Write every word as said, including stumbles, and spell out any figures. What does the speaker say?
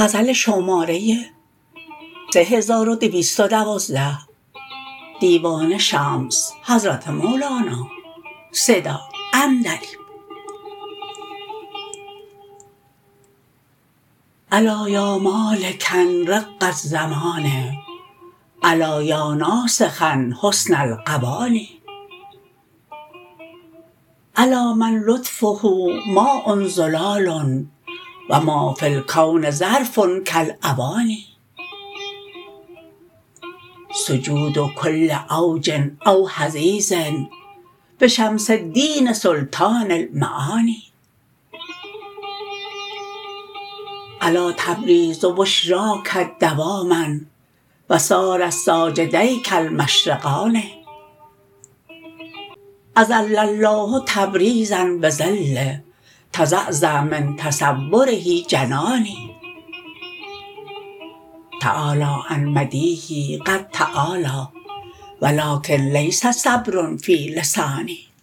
غزل شماره سه هزار و دویست و دوازده. دیوان شمس حضرت مولانا. صدا عندلیب. الا یا مالکا رق الزمان، الا یا ناسخا حسن القواني، الا من لطفه ماء زلال و ما فی الکون ظرف کالاوانی، سجود کل اوج او حضیض بشمس الدین سلطان المعانی. الا تبریز بشراک دواما و سار ساجدیک المشرقان، اظل الله تبریزا بظل تزعزع من تصوره جنانی، تعالی عن مدیحه قد تعالی ولکن لیس صبر فی لسانی.